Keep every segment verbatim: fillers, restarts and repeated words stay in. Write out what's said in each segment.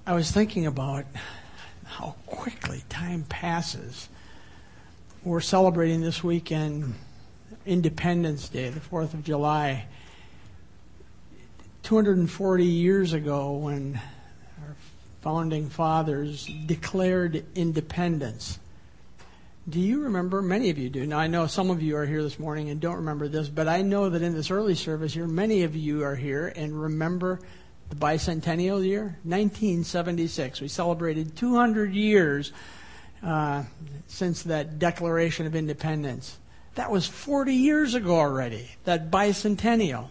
I was thinking about how quickly time passes. We're celebrating this weekend Independence Day, the fourth of July. two hundred forty years ago, when our founding fathers declared independence. Do you remember? Many of you do. Now, I know some of you are here this morning and don't remember this, but I know that in this early service here, many of you are here and remember the bicentennial year, nineteen seventy-six. We celebrated two hundred years uh, since that Declaration of Independence. That was forty years ago already, that bicentennial.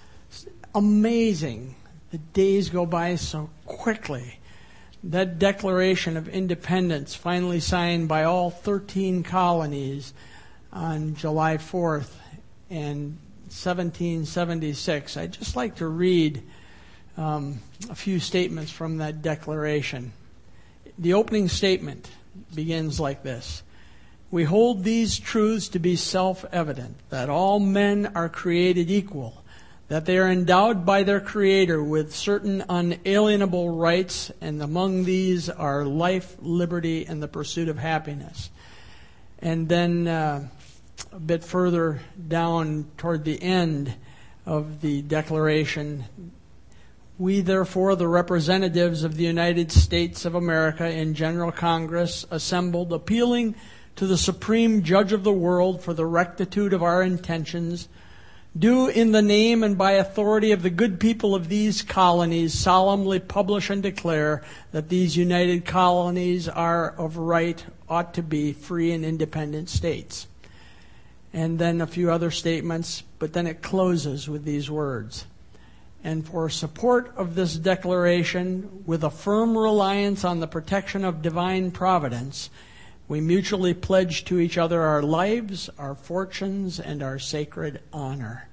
Amazing. The days go by so quickly. That Declaration of Independence, finally signed by all thirteen colonies on July fourth in seventeen seventy-six. I'd just like to read um, a few statements from that declaration. The opening statement begins like this. We hold these truths to be self-evident, that all men are created equal, that they are endowed by their Creator with certain unalienable rights, and among these are life, liberty, and the pursuit of happiness. And then uh, a bit further down toward the end of the declaration, we therefore, the representatives of the United States of America in General Congress, assembled, appealing to the Supreme Judge of the world for the rectitude of our intentions, do in the name and by authority of the good people of these colonies solemnly publish and declare that these united colonies are of right, ought to be free and independent states. And then a few other statements, but then it closes with these words. And for support of this declaration, with a firm reliance on the protection of divine providence, we mutually pledge to each other our lives, our fortunes, and our sacred honor.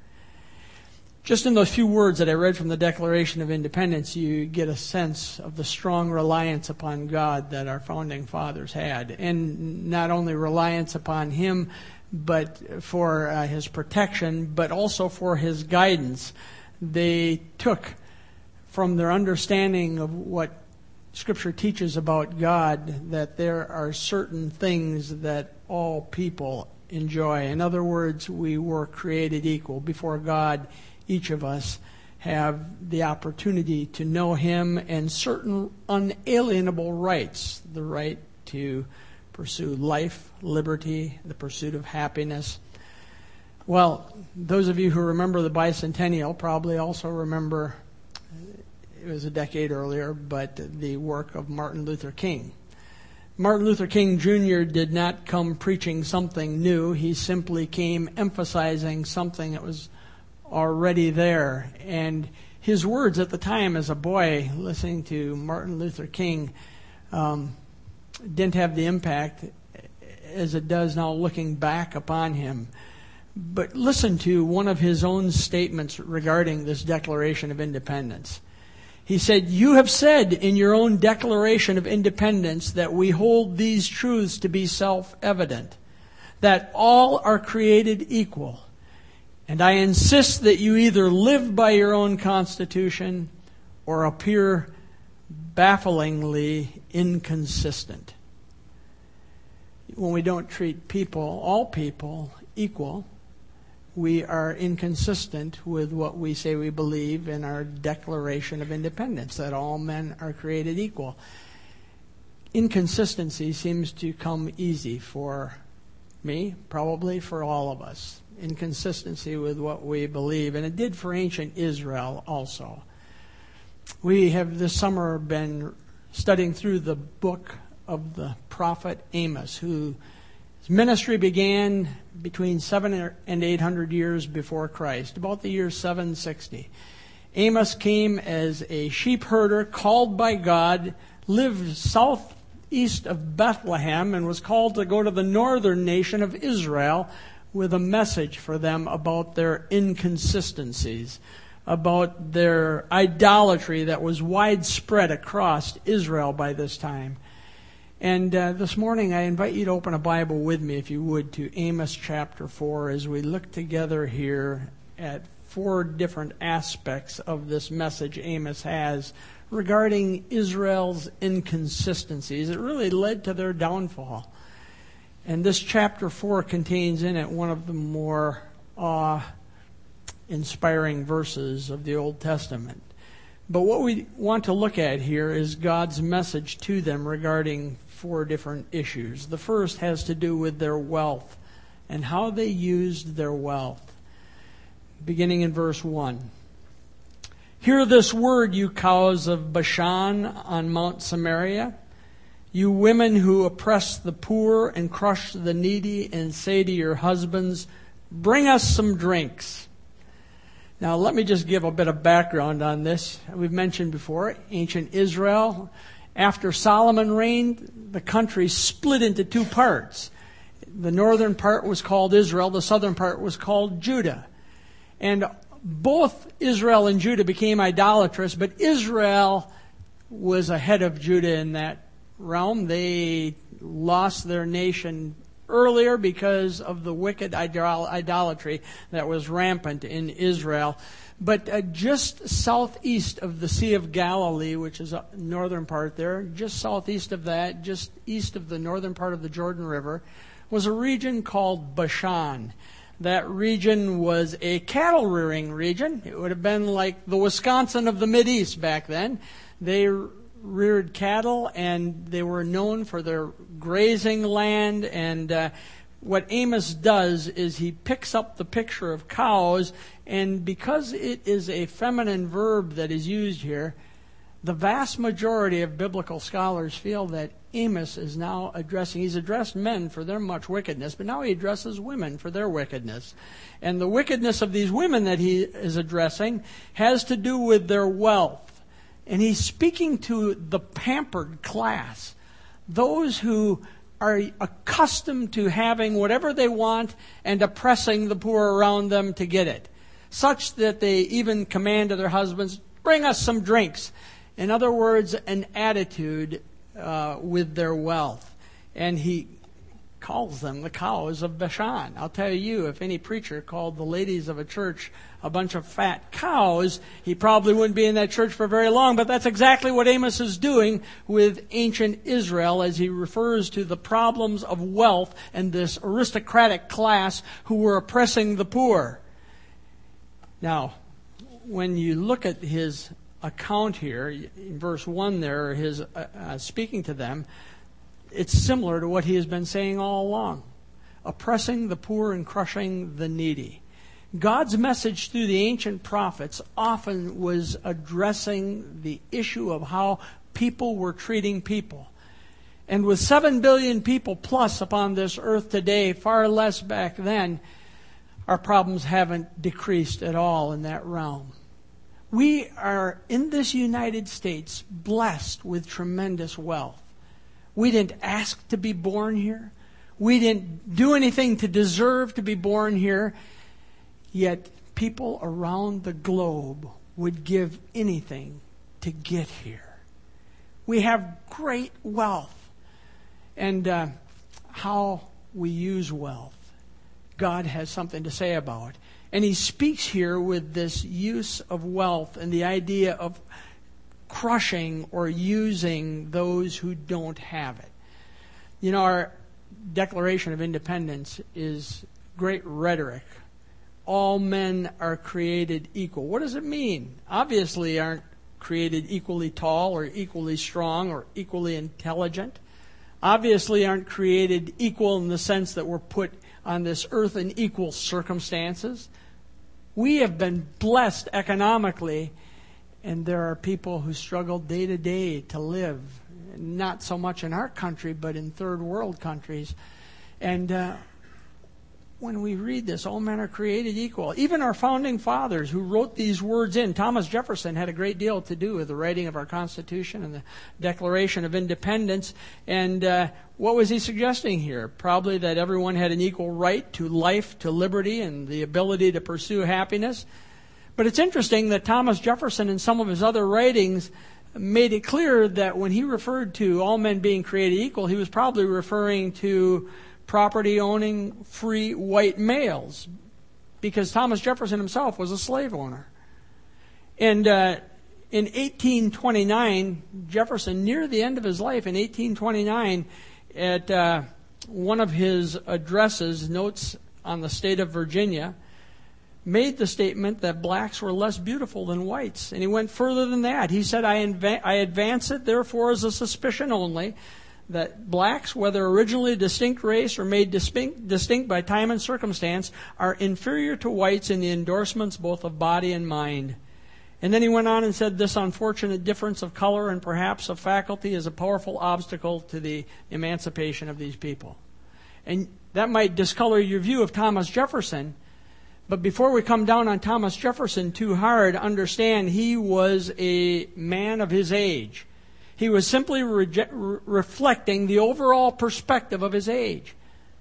Just in those few words that I read from the Declaration of Independence, you get a sense of the strong reliance upon God that our founding fathers had. And not only reliance upon Him, but for uh, His protection, but also for His guidance. They took from their understanding of what Scripture teaches about God that there are certain things that all people enjoy. In other words, we were created equal. Before God, each of us have the opportunity to know Him and certain unalienable rights. The right to pursue life, liberty, the pursuit of happiness. Well, those of you who remember the bicentennial probably also remember, it was a decade earlier, but the work of Martin Luther King. Martin Luther King Junior did not come preaching something new. He simply came emphasizing something that was already there. And his words at the time as a boy listening to Martin Luther King um, didn't have the impact as it does now looking back upon him. But listen to one of his own statements regarding this Declaration of Independence. He said, "You have said in your own Declaration of Independence that we hold these truths to be self-evident, that all are created equal. And I insist that you either live by your own Constitution or appear bafflingly inconsistent." When we don't treat people, all people, equal, we are inconsistent with what we say we believe in our Declaration of Independence, that all men are created equal. Inconsistency seems to come easy for me, probably for all of us. Inconsistency with what we believe, and it did for ancient Israel also. We have this summer been studying through the book of the prophet Amos, whose ministry began between seven and eight hundred years before Christ, about the year seven sixty. Amos came as a sheep herder called by God, lived southeast of Bethlehem, and was called to go to the northern nation of Israel with a message for them about their inconsistencies, about their idolatry that was widespread across Israel by this time. And uh, this morning I invite you to open a Bible with me, if you would, to Amos chapter four as we look together here at four different aspects of this message Amos has regarding Israel's inconsistencies. It really led to their downfall. And this chapter four contains in it one of the more awe-inspiring verses of the Old Testament. But what we want to look at here is God's message to them regarding four different issues. The first has to do with their wealth and how they used their wealth. Beginning in verse one. Hear this word, you cows of Bashan on Mount Samaria, you women who oppress the poor and crush the needy, and say to your husbands, bring us some drinks. Now let me just give a bit of background on this. We've mentioned before, ancient Israel, after Solomon reigned, the country split into two parts. The northern part was called Israel, the southern part was called Judah. And both Israel and Judah became idolatrous, but Israel was ahead of Judah in that realm. They lost their nation earlier because of the wicked idolatry that was rampant in Israel. But uh, just southeast of the Sea of Galilee, which is the northern part there, just southeast of that, just east of the northern part of the Jordan River, was a region called Bashan. That region was a cattle rearing region. It would have been like the Wisconsin of the Mideast back then. They reared cattle, and they were known for their grazing land. And uh, what Amos does is he picks up the picture of cows, and because it is a feminine verb that is used here, the vast majority of biblical scholars feel that Amos is now addressing, he's addressed men for their much wickedness, but now he addresses women for their wickedness. And the wickedness of these women that he is addressing has to do with their wealth. And he's speaking to the pampered class, those who are accustomed to having whatever they want and oppressing the poor around them to get it, such that they even command to their husbands, bring us some drinks. In other words, an attitude uh, with their wealth. And he calls them the cows of Bashan. I'll tell you, if any preacher called the ladies of a church a bunch of fat cows, he probably wouldn't be in that church for very long. But that's exactly what Amos is doing with ancient Israel as he refers to the problems of wealth and this aristocratic class who were oppressing the poor. Now, when you look at his account here, in verse one there, his uh, uh, speaking to them, it's similar to what he has been saying all along. Oppressing the poor and crushing the needy. God's message through the ancient prophets often was addressing the issue of how people were treating people. And with seven billion people plus upon this earth today, far less back then, our problems haven't decreased at all in that realm. We are, in this United States, blessed with tremendous wealth. We didn't ask to be born here. We didn't do anything to deserve to be born here. Yet people around the globe would give anything to get here. We have great wealth. And uh, how we use wealth, God has something to say about. And he speaks here with this use of wealth and the idea of crushing or using those who don't have it. You know, our Declaration of Independence is great rhetoric. All men are created equal. What does it mean? Obviously aren't created equally tall or equally strong or equally intelligent. Obviously aren't created equal in the sense that we're put on this earth in equal circumstances. We have been blessed economically, and there are people who struggle day to day to live, not so much in our country, but in third world countries. And uh, when we read this, all men are created equal. Even our founding fathers who wrote these words in, Thomas Jefferson had a great deal to do with the writing of our Constitution and the Declaration of Independence. And uh, what was he suggesting here? Probably that everyone had an equal right to life, to liberty, and the ability to pursue happiness. But it's interesting that Thomas Jefferson, in some of his other writings, made it clear that when he referred to all men being created equal, he was probably referring to property-owning, free white males, because Thomas Jefferson himself was a slave owner. And uh, In eighteen twenty-nine, Jefferson, near the end of his life, in eighteen twenty-nine, at uh, one of his addresses, Notes on the State of Virginia, made the statement that blacks were less beautiful than whites. And he went further than that. He said, I, inva- I advance it, therefore, as a suspicion only, that blacks, whether originally a distinct race or made distinct, distinct by time and circumstance, are inferior to whites in the endorsements both of body and mind. And then he went on and said, this unfortunate difference of color and perhaps of faculty is a powerful obstacle to the emancipation of these people. And that might discolor your view of Thomas Jefferson, but before we come down on Thomas Jefferson too hard, understand he was a man of his age. He was simply re- reflecting the overall perspective of his age.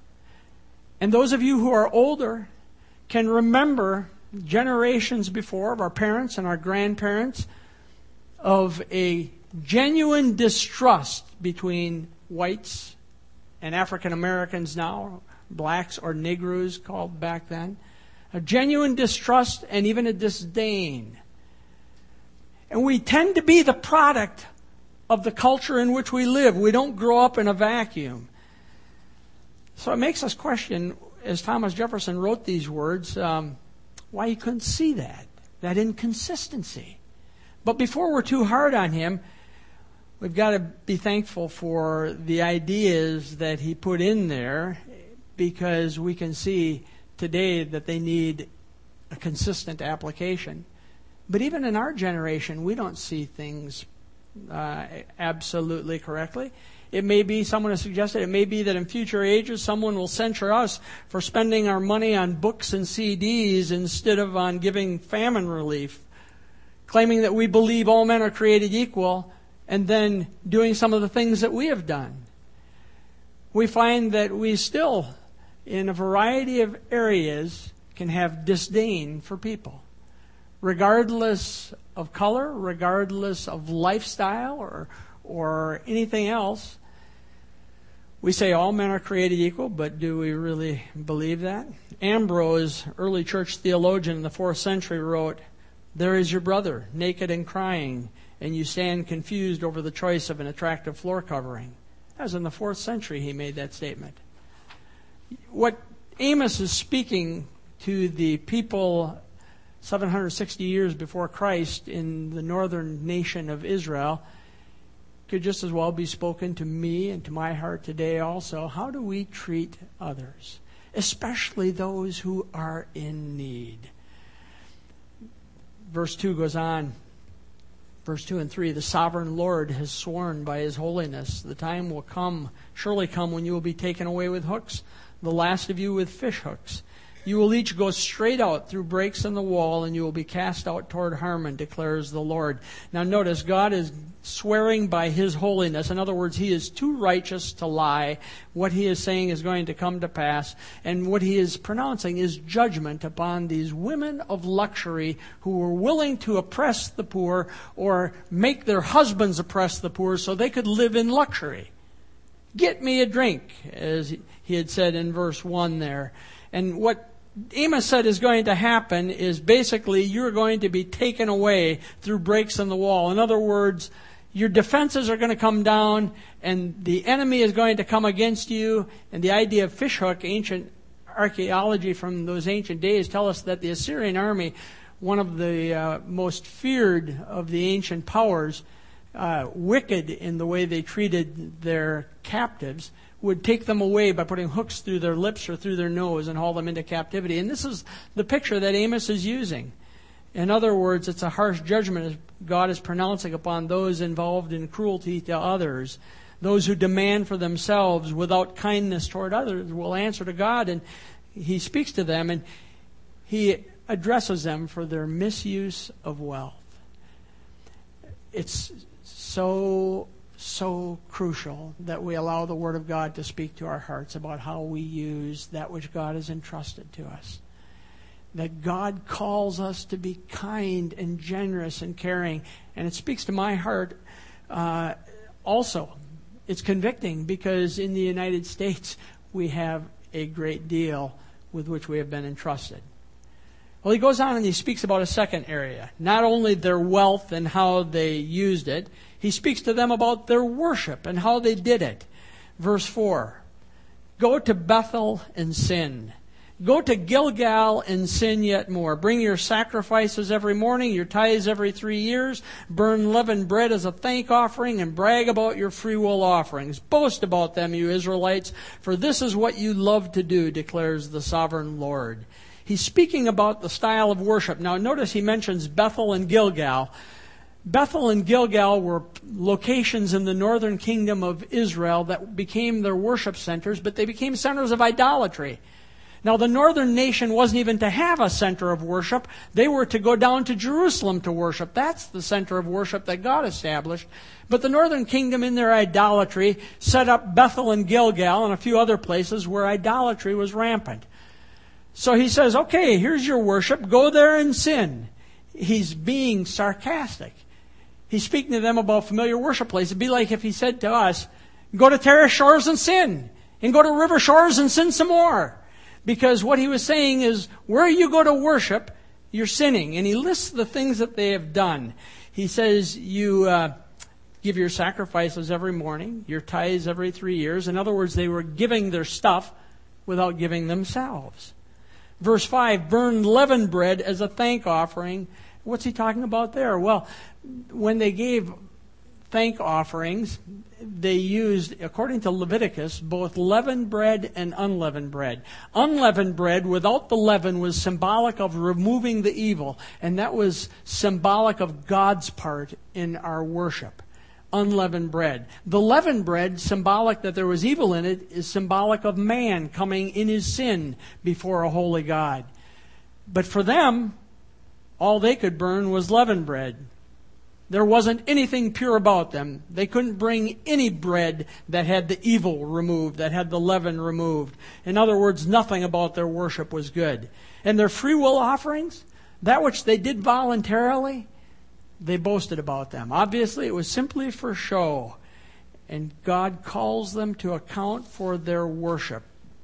And those of you who are older can remember generations before of our parents and our grandparents of a genuine distrust between whites and African Americans now, blacks or Negroes called back then. A genuine distrust and even a disdain. And we tend to be the product of the culture in which we live. We don't grow up in a vacuum. So it makes us question, as Thomas Jefferson wrote these words, um, why he couldn't see that, that inconsistency. But before we're too hard on him, we've got to be thankful for the ideas that he put in there, because we can see today that they need a consistent application. But even in our generation, we don't see things uh, absolutely correctly. It may be, someone has suggested, it may be that in future ages someone will censure us for spending our money on books and C Ds instead of on giving famine relief, claiming that we believe all men are created equal, and then doing some of the things that we have done. We find that we still, in a variety of areas, can have disdain for people, regardless of color, regardless of lifestyle or or anything else. We say all men are created equal, but do we really believe that? Ambrose, early church theologian in the fourth century, wrote, "There is your brother, naked and crying, and you stand confused over the choice of an attractive floor covering." That was in the fourth century he made that statement. What Amos is speaking to the people seven hundred sixty years before Christ in the northern nation of Israel could just as well be spoken to me and to my heart today also. How do we treat others, especially those who are in need? Verse two goes on. Verse two and three, the sovereign Lord has sworn by his holiness, the time will come, surely come, when you will be taken away with hooks, the last of you with fish hooks. You will each go straight out through breaks in the wall, and you will be cast out toward Harmon, declares the Lord. Now notice, God is swearing by his holiness. In other words, he is too righteous to lie. What he is saying is going to come to pass. And what he is pronouncing is judgment upon these women of luxury who were willing to oppress the poor or make their husbands oppress the poor so they could live in luxury. Get me a drink, as he had said in verse one there. And what Amos said is going to happen is basically you're going to be taken away through breaks in the wall. In other words, your defenses are going to come down and the enemy is going to come against you. And the idea of fishhook, ancient archaeology from those ancient days tell us that the Assyrian army, one of the uh, most feared of the ancient powers, uh, wicked in the way they treated their captives, would take them away by putting hooks through their lips or through their nose and haul them into captivity. And this is the picture that Amos is using. In other words, it's a harsh judgment God is pronouncing upon those involved in cruelty to others. Those who demand for themselves without kindness toward others will answer to God, and he speaks to them and he addresses them for their misuse of wealth. It's so so crucial that we allow the Word of God to speak to our hearts about how we use that which God has entrusted to us. That God calls us to be kind and generous and caring. And it speaks to my heart uh, also. It's convicting because in the United States we have a great deal with which we have been entrusted. Well, he goes on and he speaks about a second area. Not only their wealth and how they used it, he speaks to them about their worship and how they did it. Verse four, go to Bethel and sin. Go to Gilgal and sin yet more. Bring your sacrifices every morning, your tithes every three years. Burn leavened bread as a thank offering and brag about your freewill offerings. Boast about them, you Israelites, for this is what you love to do, declares the sovereign Lord. He's speaking about the style of worship. Now notice he mentions Bethel and Gilgal. Bethel and Gilgal were locations in the northern kingdom of Israel that became their worship centers, but they became centers of idolatry. Now, the northern nation wasn't even to have a center of worship. They were to go down to Jerusalem to worship. That's the center of worship that God established. But the northern kingdom, in their idolatry, set up Bethel and Gilgal and a few other places where idolatry was rampant. So he says, okay, here's your worship. Go there and sin. He's being sarcastic. He's speaking to them about familiar worship places. It'd be like if he said to us, go to Terrace Shores and sin. And go to River Shores and sin some more. Because what he was saying is, where you go to worship, you're sinning. And he lists the things that they have done. He says, you uh, give your sacrifices every morning, your tithes every three years. In other words, they were giving their stuff without giving themselves. Verse five, burn leavened bread as a thank offering. What's he talking about there? Well, when they gave thank offerings, they used, according to Leviticus, both leavened bread and unleavened bread. Unleavened bread without the leaven was symbolic of removing the evil, and that was symbolic of God's part in our worship. Unleavened bread. The leavened bread, symbolic that there was evil in it, is symbolic of man coming in his sin before a holy God. But for them, all they could burn was leavened bread. There wasn't anything pure about them. They couldn't bring any bread that had the evil removed, that had the leaven removed. In other words, nothing about their worship was good. And their free will offerings, that which they did voluntarily, they boasted about them. Obviously, it was simply for show. And God calls them to account for their worship.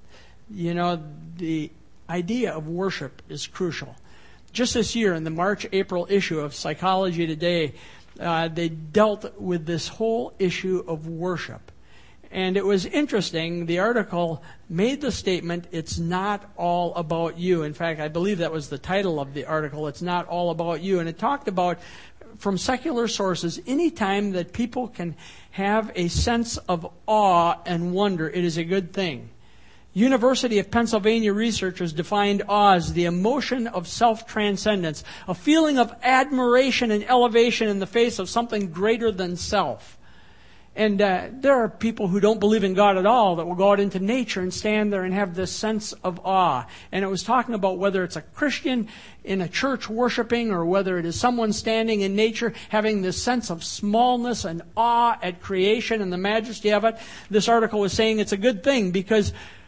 You know, the idea of worship is crucial. Just this year, in the March-April issue of Psychology Today, uh, they dealt with this whole issue of worship. And it was interesting. The article made the statement, it's not all about you. In fact, I believe that was the title of the article, It's Not All About You. And it talked about, from secular sources, any time that people can have a sense of awe and wonder, it is a good thing. University of Pennsylvania researchers defined awe as the emotion of self-transcendence, a feeling of admiration and elevation in the face of something greater than self. And uh, there are people who don't believe in God at all that will go out into nature and stand there and have this sense of awe. And it was talking about whether it's a Christian in a church worshiping or whether it is someone standing in nature having this sense of smallness and awe at creation and the majesty of it. This article was saying it's a good thing because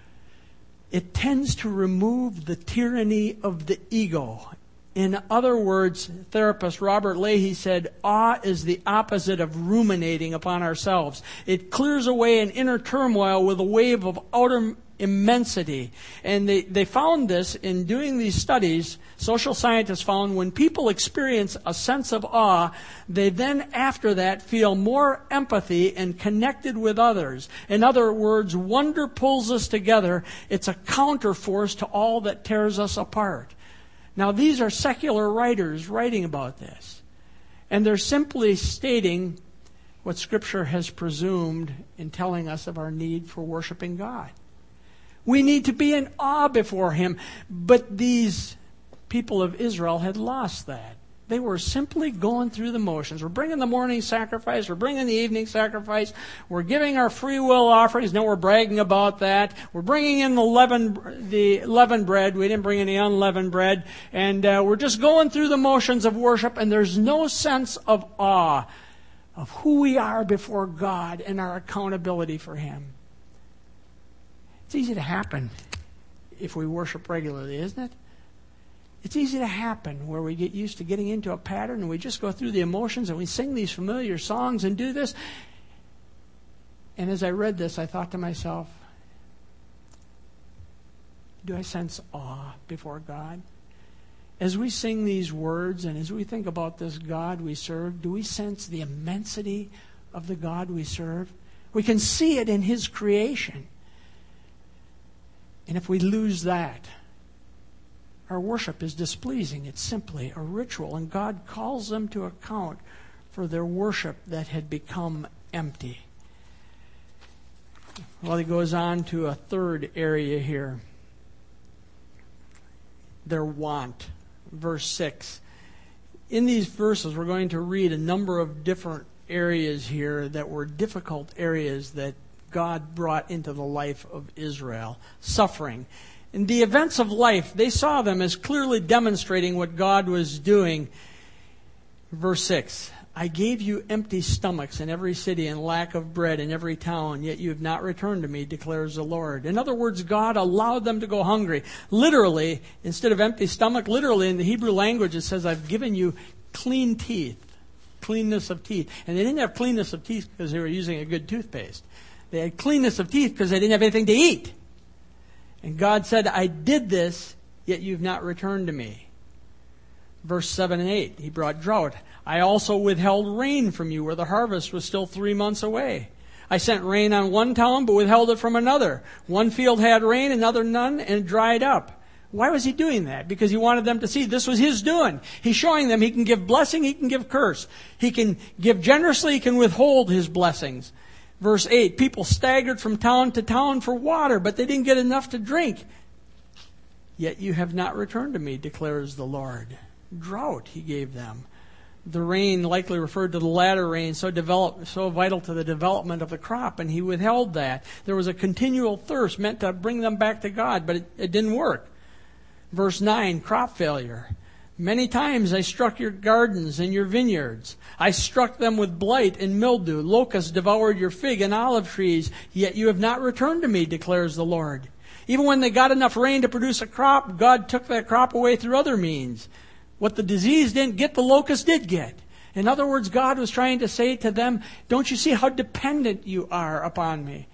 it tends to remove the tyranny of the ego. In other words, therapist Robert Leahy said, awe is the opposite of ruminating upon ourselves. It clears away an inner turmoil with a wave of outer immensity. And they, they found this in doing these studies. Social scientists found when people experience a sense of awe, they then after that feel more empathy and connected with others. In other words, wonder pulls us together. It's a counterforce to all that tears us apart. Now, these are secular writers writing about this. And they're simply stating what Scripture has presumed in telling us of our need for worshiping God. We need to be in awe before Him. But these people of Israel had lost that. They were simply going through the motions. We're bringing the morning sacrifice. We're bringing the evening sacrifice. We're giving our free will offerings. Now we're bragging about that. We're bringing in the leavened, the leavened bread. We didn't bring any unleavened bread. And uh, we're just going through the motions of worship. And there's no sense of awe of who we are before God and our accountability for Him. It's easy to happen if we worship regularly, isn't it? It's easy to happen where we get used to getting into a pattern and we just go through the emotions and we sing these familiar songs and do this. And as I read this, I thought to myself, do I sense awe before God? As we sing these words and as we think about this God we serve, do we sense the immensity of the God we serve? We can see it in His creation. And if we lose that, our worship is displeasing. It's simply a ritual, and God calls them to account for their worship that had become empty. Well, He goes on to a third area here. Their want. Verse six. In these verses, we're going to read a number of different areas here that were difficult areas that God brought into the life of Israel. Suffering. In the events of life, they saw them as clearly demonstrating what God was doing. Verse six. I gave you empty stomachs in every city and lack of bread in every town, yet you have not returned to me, declares the Lord. In other words, God allowed them to go hungry. Literally, instead of empty stomach, literally in the Hebrew language it says, I've given you clean teeth, cleanness of teeth. And they didn't have cleanness of teeth because they were using a good toothpaste. They had cleanness of teeth because they didn't have anything to eat. And God said, I did this, yet you've not returned to me. Verse seven and eight, He brought drought. I also withheld rain from you where the harvest was still three months away. I sent rain on one town, but withheld it from another. One field had rain, another none, and it dried up. Why was He doing that? Because He wanted them to see this was His doing. He's showing them He can give blessing, He can give curse. He can give generously, He can withhold His blessings. Verse eight, people staggered from town to town for water, but they didn't get enough to drink. Yet you have not returned to me, declares the Lord. Drought He gave them. The rain likely referred to the latter rain, so develop, so vital to the development of the crop, and He withheld that. There was a continual thirst meant to bring them back to God, but it, it didn't work. Verse nine, crop failure. Many times I struck your gardens and your vineyards. I struck them with blight and mildew. Locusts devoured your fig and olive trees, yet you have not returned to me, declares the Lord. Even when they got enough rain to produce a crop, God took that crop away through other means. What the disease didn't get, the locust did get. In other words, God was trying to say to them, don't you see how dependent you are upon me?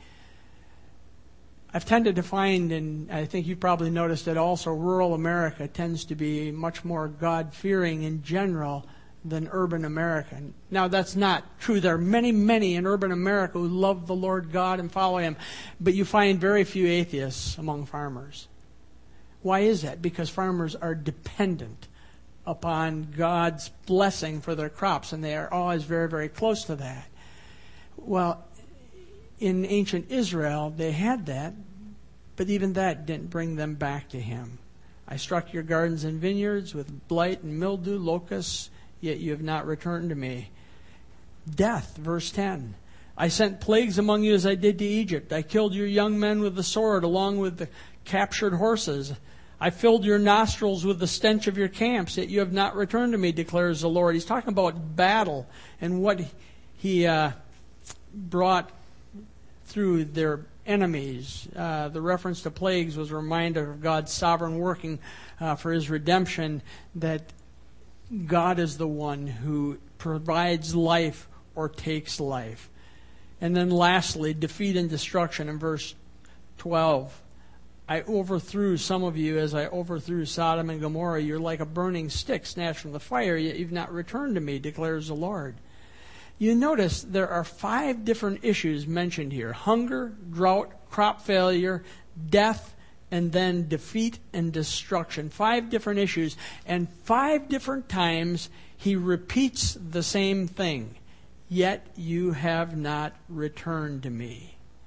I've tended to find, and I think you've probably noticed it also, rural America tends to be much more God-fearing in general than urban America. Now, that's not true. There are many, many in urban America who love the Lord God and follow Him, but you find very few atheists among farmers. Why is that? Because farmers are dependent upon God's blessing for their crops, and they are always very, very close to that. Well, in ancient Israel, they had that, but even that didn't bring them back to Him. I struck your gardens and vineyards with blight and mildew, locusts, yet you have not returned to me. Death, verse ten. I sent plagues among you as I did to Egypt. I killed your young men with the sword along with the captured horses. I filled your nostrils with the stench of your camps, yet you have not returned to me, declares the Lord. He's talking about battle and what He uh, brought through their enemies. Uh, the reference to plagues was a reminder of God's sovereign working uh, for His redemption, that God is the one who provides life or takes life. And then lastly, defeat and destruction in verse twelve. I overthrew some of you as I overthrew Sodom and Gomorrah. You're like a burning stick snatched from the fire, yet you've not returned to me, declares the Lord. You notice there are five different issues mentioned here. Hunger, drought, crop failure, death, and then defeat and destruction. Five different issues. And five different times He repeats the same thing. Yet you have not returned to me.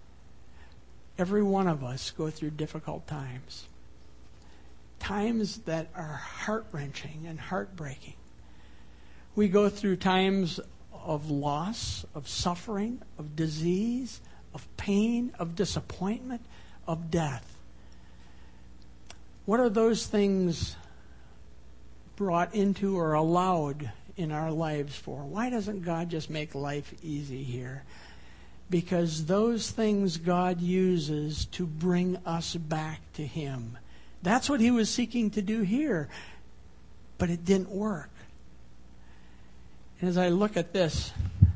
Every one of us go through difficult times. Times that are heart-wrenching and heartbreaking. We go through times of loss, of suffering, of disease, of pain, of disappointment, of death. What are those things brought into or allowed in our lives for? Why doesn't God just make life easy here? Because those things God uses to bring us back to Him. That's what He was seeking to do here. But it didn't work. And as I look at this,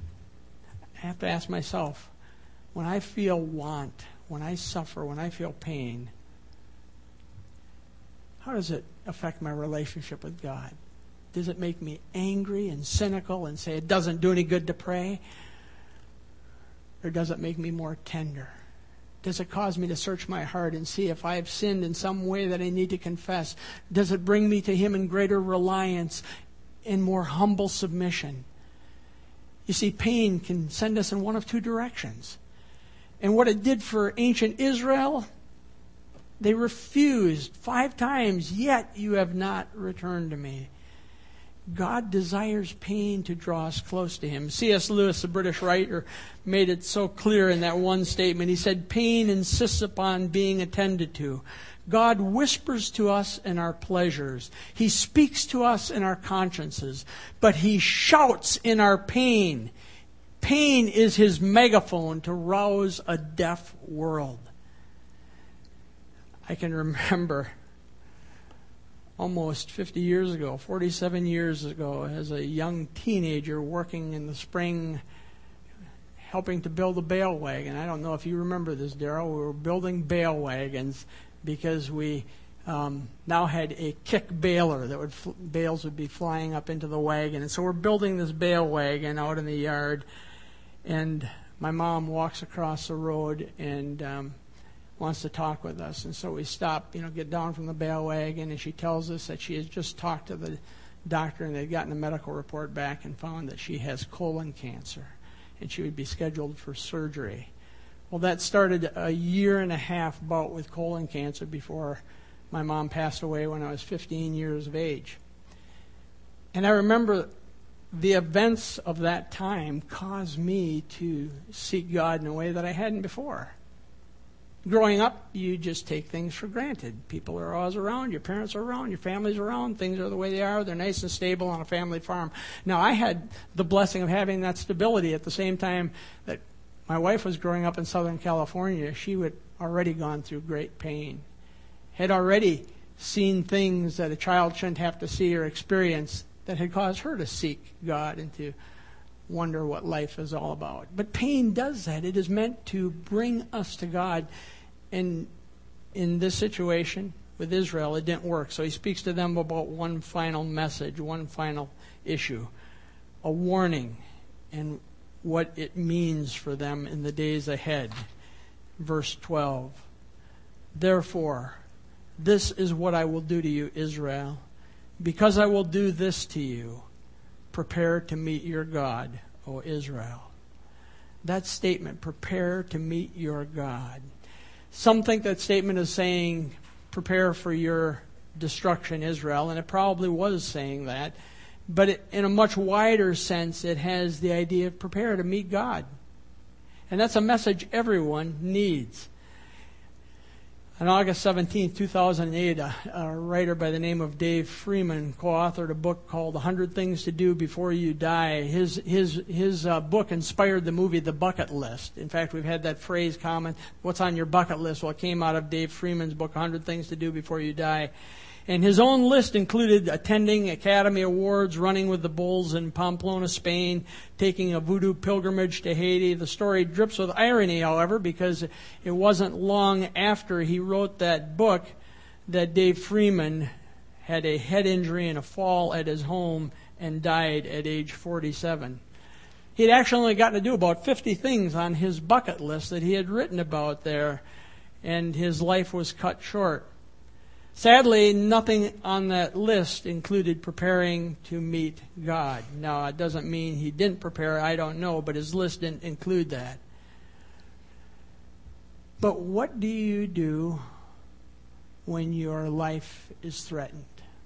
I have to ask myself, when I feel want, when I suffer, when I feel pain, how does it affect my relationship with God? Does it make me angry and cynical and say it doesn't do any good to pray? Or does it make me more tender? Does it cause me to search my heart and see if I have sinned in some way that I need to confess? Does it bring me to Him in greater reliance, in more humble submission? You see, pain can send us in one of two directions. And what it did for ancient Israel, they refused five times, yet you have not returned to me. God desires pain to draw us close to Him. C S Lewis, the British writer, made it so clear in that one statement. He said, pain insists upon being attended to. God whispers to us in our pleasures. He speaks to us in our consciences. But He shouts in our pain. Pain is His megaphone to rouse a deaf world. I can remember almost fifty years ago, forty-seven years ago, as a young teenager working in the spring, helping to build a bale wagon. I don't know if you remember this, Darryl. We were building bale wagons because we um, now had a kick baler that would fl- bales would be flying up into the wagon. And so we're building this bale wagon out in the yard, and my mom walks across the road and um, wants to talk with us. And so we stop, you know, get down from the bale wagon, and she tells us that she has just talked to the doctor and they'd gotten a medical report back and found that she has colon cancer and she would be scheduled for surgery. Well, that started a year and a half bout with colon cancer before my mom passed away when I was fifteen years of age. And I remember the events of that time caused me to seek God in a way that I hadn't before. Growing up, you just take things for granted. People are always around, your parents are around, your family's around, things are the way they are, they're nice and stable on a family farm. Now, I had the blessing of having that stability at the same time that my wife was growing up in Southern California. She had already gone through great pain, had already seen things that a child shouldn't have to see or experience that had caused her to seek God and to wonder what life is all about. But pain does that. It is meant to bring us to God. And in this situation with Israel, it didn't work. So he speaks to them about one final message, one final issue, a warning, and what it means for them in the days ahead. Verse twelve, therefore, this is what I will do to you, Israel. Because I will do this to you, prepare to meet your God, O Israel. That statement, prepare to meet your God. Some think that statement is saying, prepare for your destruction, Israel, and it probably was saying that. But it, in a much wider sense, it has the idea of prepare to meet God. And that's a message everyone needs. On August seventeenth, two thousand eight, a, a writer by the name of Dave Freeman co-authored a book called one hundred Things to Do Before You Die. His his his uh, book inspired the movie The Bucket List. In fact, we've had that phrase common, what's on your bucket list? Well, it came out of Dave Freeman's book, one hundred Things to Do Before You Die. And his own list included attending Academy Awards, running with the Bulls in Pamplona, Spain, taking a voodoo pilgrimage to Haiti. The story drips with irony, however, because it wasn't long after he wrote that book that Dave Freeman had a head injury and a fall at his home and died at age forty-seven. He'd actually only gotten to do about fifty things on his bucket list that he had written about there, and his life was cut short. Sadly, nothing on that list included preparing to meet God. Now, it doesn't mean he didn't prepare, I don't know, but his list didn't include that. But what do you do when your life is threatened?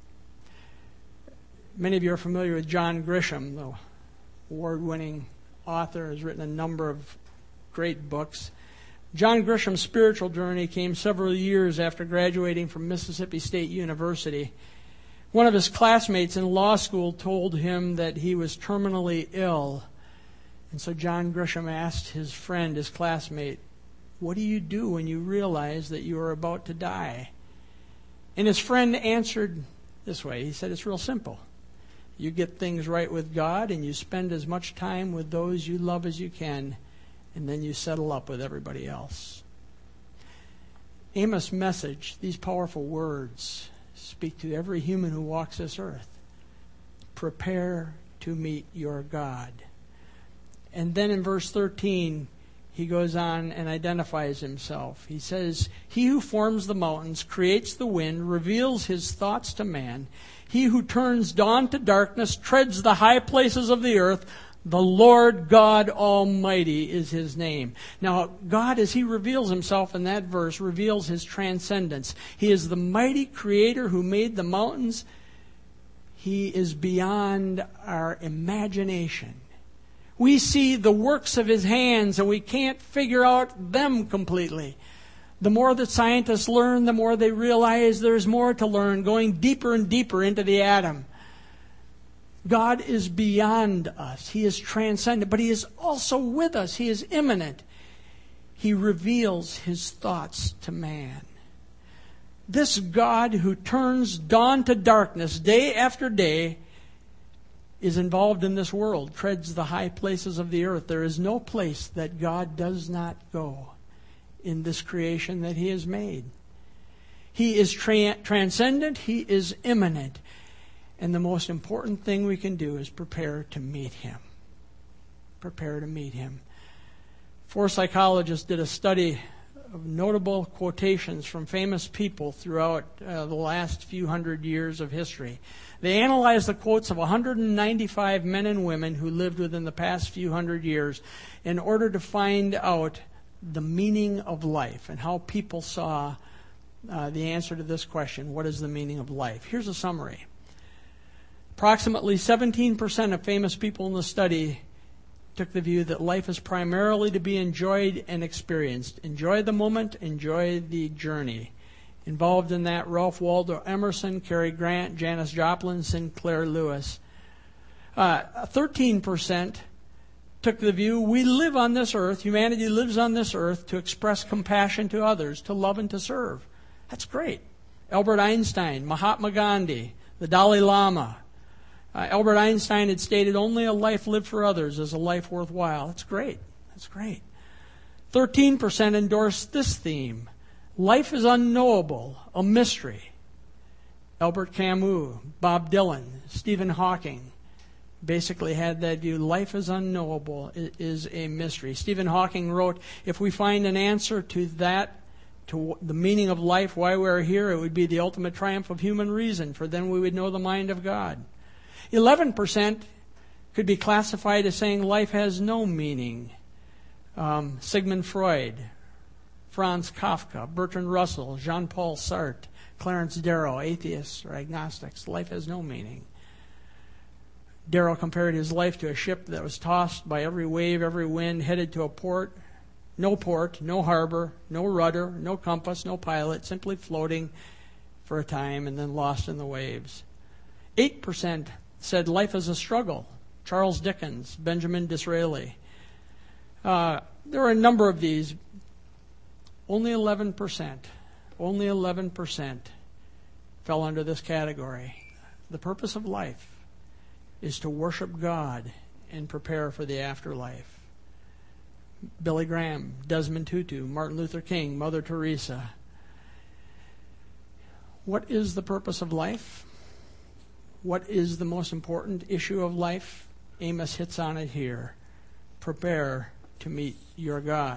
Many of you are familiar with John Grisham, the award-winning author, has written a number of great books. John Grisham's spiritual journey came several years after graduating from Mississippi State University. One of his classmates in law school told him that he was terminally ill. And so John Grisham asked his friend, his classmate, what do you do when you realize that you are about to die? And his friend answered this way. He said, it's real simple. You get things right with God and you spend as much time with those you love as you can, and then you settle up with everybody else. Amos' message, these powerful words, speak to every human who walks this earth. Prepare to meet your God. And then in verse thirteen, he goes on and identifies himself. He says, he who forms the mountains, creates the wind, reveals his thoughts to man. He who turns dawn to darkness, treads the high places of the earth. The Lord God Almighty is his name. Now, God, as he reveals himself in that verse, reveals his transcendence. He is the mighty creator who made the mountains. He is beyond our imagination. We see the works of his hands and we can't figure out them completely. The more that scientists learn, the more they realize there's more to learn, going deeper and deeper into the atom. God is beyond us. He is transcendent, but he is also with us. He is immanent. He reveals his thoughts to man. This God who turns dawn to darkness day after day is involved in this world, treads the high places of the earth. There is no place that God does not go in this creation that he has made. He is tra- transcendent. He is immanent. And the most important thing we can do is prepare to meet him. Prepare to meet him. Four psychologists did a study of notable quotations from famous people throughout uh, the last few hundred years of history. They analyzed the quotes of one hundred ninety-five men and women who lived within the past few hundred years in order to find out the meaning of life and how people saw uh, the answer to this question, what is the meaning of life? Here's a summary. Approximately seventeen percent of famous people in the study took the view that life is primarily to be enjoyed and experienced. Enjoy the moment, enjoy the journey. Involved in that, Ralph Waldo Emerson, Cary Grant, Janis Joplin, Sinclair Lewis. Uh, thirteen percent took the view, we live on this earth, humanity lives on this earth to express compassion to others, to love and to serve. That's great. Albert Einstein, Mahatma Gandhi, the Dalai Lama. Uh, Albert Einstein had stated, only a life lived for others is a life worthwhile. That's great. That's great. thirteen percent endorsed this theme. Life is unknowable, a mystery. Albert Camus, Bob Dylan, Stephen Hawking basically had that view. Life is unknowable, it is a mystery. Stephen Hawking wrote, if we find an answer to that, to the meaning of life, why we're here, it would be the ultimate triumph of human reason, for then we would know the mind of God. eleven percent could be classified as saying life has no meaning. Um, Sigmund Freud, Franz Kafka, Bertrand Russell, Jean-Paul Sartre, Clarence Darrow, atheists or agnostics. Life has no meaning. Darrow compared his life to a ship that was tossed by every wave, every wind, headed to a port. No port, no harbor, no rudder, no compass, no pilot, simply floating for a time and then lost in the waves. eight percent said life is a struggle. Charles Dickens, Benjamin Disraeli. Uh, there are a number of these. Only eleven percent, only eleven percent fell under this category. The purpose of life is to worship God and prepare for the afterlife. Billy Graham, Desmond Tutu, Martin Luther King, Mother Teresa. What is the purpose of life? What is the most important issue of life? Amos hits on it here. Prepare to meet your God.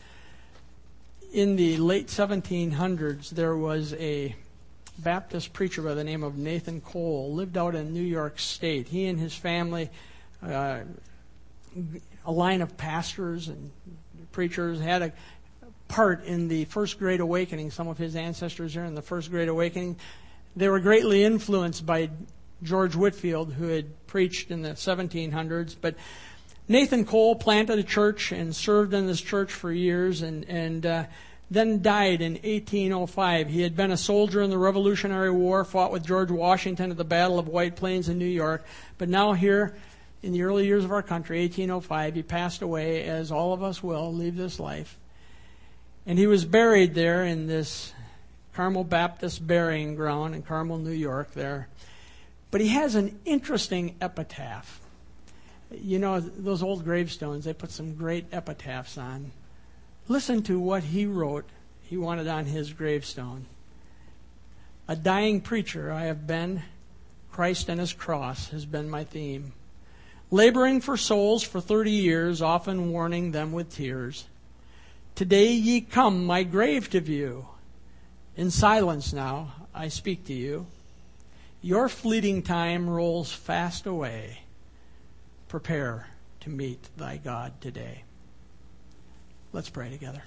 In the late seventeen hundreds, there was a Baptist preacher by the name of Nathan Cole, lived out in New York State. He and his family, uh, a line of pastors and preachers, had a part in the First Great Awakening. Some of his ancestors are in the First Great Awakening. They were greatly influenced by George Whitefield, who had preached in the seventeen hundreds. But Nathan Cole planted a church and served in this church for years and, and uh, then died in eighteen oh five. He had been a soldier in the Revolutionary War, fought with George Washington at the Battle of White Plains in New York. But now here, in the early years of our country, eighteen oh five, he passed away, as all of us will leave this life. And he was buried there in this Carmel Baptist burying ground in Carmel, New York there. But he has an interesting epitaph. You know, those old gravestones, they put some great epitaphs on. Listen to what he wrote, he wanted on his gravestone. A dying preacher I have been. Christ and his cross has been my theme. Laboring for souls for thirty years, often warning them with tears. Today ye come my grave to view. In silence now I speak to you. Your fleeting time rolls fast away. Prepare to meet thy God today. Let's pray together.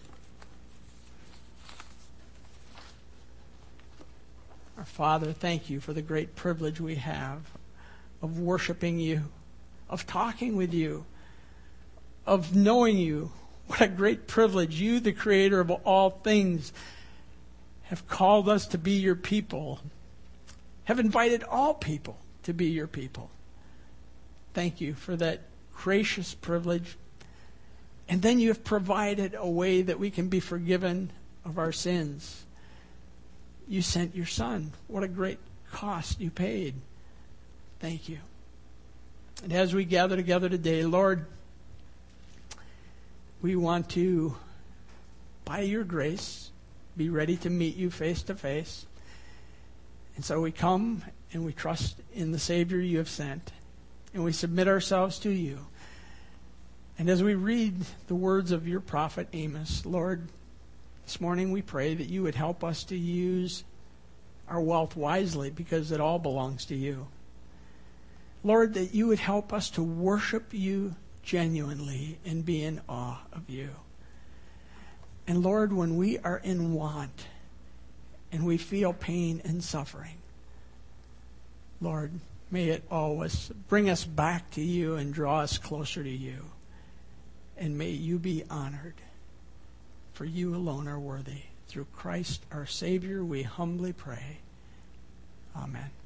Our Father, thank you for the great privilege we have of worshiping you, of talking with you, of knowing you. What a great privilege. You, the creator of all things, have called us to be your people, have invited all people to be your people. Thank you for that gracious privilege. And then you have provided a way that we can be forgiven of our sins. You sent your Son. What a great cost you paid. Thank you. And as we gather together today, Lord, we want to, by your grace, be ready to meet you face to face. And so we come and we trust in the Savior you have sent. And we submit ourselves to you. And as we read the words of your prophet Amos, Lord, this morning we pray that you would help us to use our wealth wisely, because it all belongs to you. Lord, that you would help us to worship you genuinely and be in awe of you. And Lord, when we are in want and we feel pain and suffering, Lord, may it always bring us back to you and draw us closer to you. And may you be honored. For you alone are worthy. Through Christ our Savior, we humbly pray. Amen.